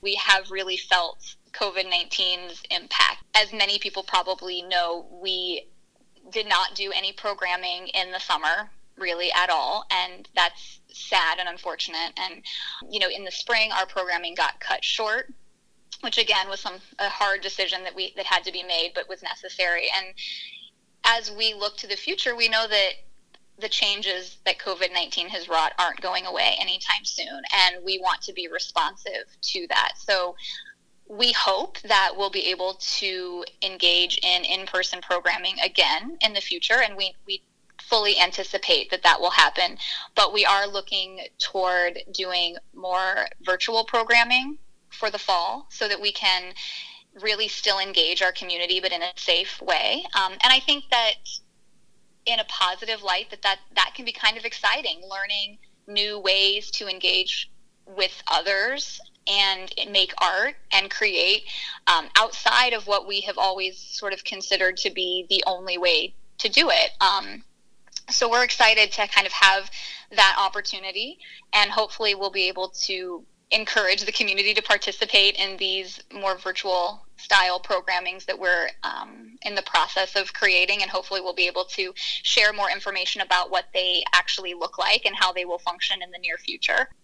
we have really felt COVID-19's impact. As many people probably know, we did not do any programming in the summer really at all, and that's sad and unfortunate. And in the spring our programming got cut short, which again was a hard decision that had to be made, but was necessary. And as we look to the future, we know that the changes that COVID-19 has wrought aren't going away anytime soon, and we want to be responsive to that. So we hope that we'll be able to engage in in-person programming again in the future, and we fully anticipate that will happen. But we are looking toward doing more virtual programming for the fall so that we can really still engage our community, but in a safe way. And I think that in a positive light, that can be kind of exciting, learning new ways to engage with others and make art and create outside of what we have always sort of considered to be the only way to do it. So we're excited to kind of have that opportunity, and hopefully we'll be able to encourage the community to participate in these more virtual style programmings that we're in the process of creating, and hopefully we'll be able to share more information about what they actually look like and how they will function in the near future.